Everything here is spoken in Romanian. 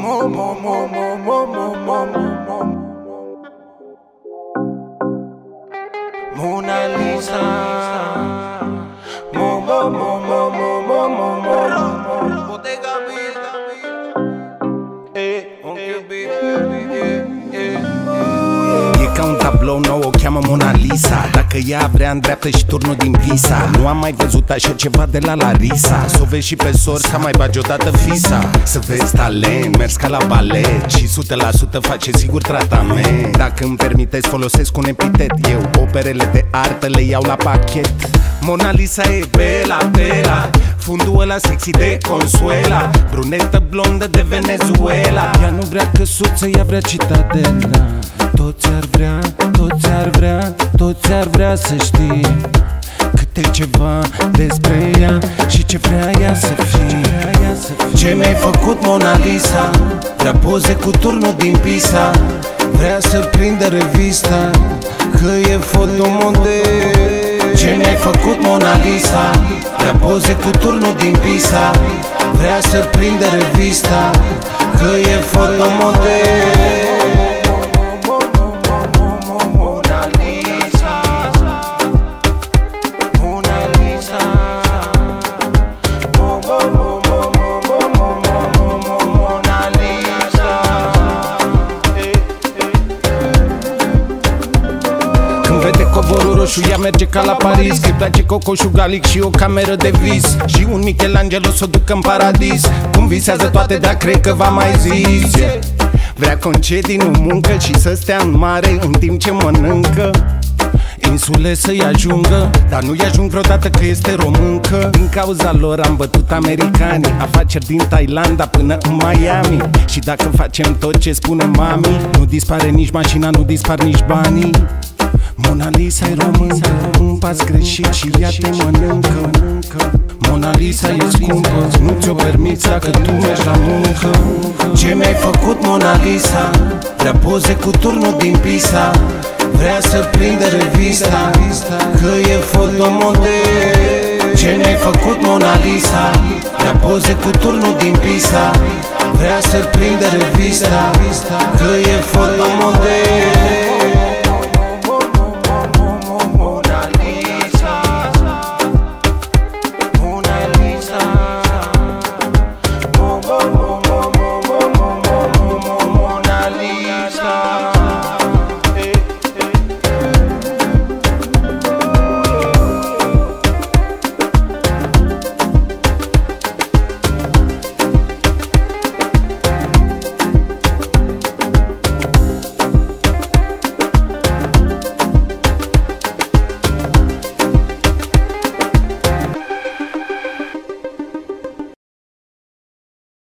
Mona Lisa. Bottega Vita. E ca un tablou nou, o cheamă Mona Lisa. Dacă ea vrea îndreaptă și turnul din Pisa. Nu am mai văzut așa ceva de la Larisa. S-o vezi și pe sorți, să mai bagi odată fisa. Să vezi talent, mers ca la balet și 100% face sigur tratament. Dacă îmi permiteți folosesc un epitet. Eu operele de artă le iau la pachet. Mona Lisa e bela, bela, fundul ăla sexy de Consuela, brunetă blondă de Venezuela. Ea nu vrea căsuță, ea vrea citadela. Toți ar vrea, toți ar vrea, toți ar vrea să știe câte ceva despre ea și ce vrea ea să fie. Ce mi-ai făcut, Mona Lisa? Vrea poze cu turnul din Pisa. Vrea să prindă revista că e fotomodel. Ce mi-ai făcut, Mona Lisa? Vrea poze cu turnul din Pisa. Vrea să prindă revista că e fotomodel. Când vede covorul roșu, ea merge ca la Paris. Că-i place cocoșul galic și o cameră de vis. Și un Michelangelo s-o ducă în paradis. Cum visează toate, dar cred că v-am mai zis. Vrea concedii, nu muncă și să stea în mare în timp ce mănâncă. Insule să-i ajungă, dar nu-i ajung vreodată că este româncă. Din cauza lor am bătut americanii. Afaceri din Thailanda până în Miami. Și dacă facem tot ce spune mami, nu dispare nici mașina, nu dispar nici banii. Mona Lisa e româncă, un pas greșit și ea te mănâncă. Mona Lisa e scumpă, nu ți-o permiți dacă tu mergi la muncă. Ce mi-ai făcut, Mona Lisa? Vrea poze cu turnul din Pisa. Vrea să prindă revista că e fotomodel. Ce mi-ai făcut, Mona Lisa? Vrea poze cu turnul din Pisa. Vrea să prindă revista că e fotomodel.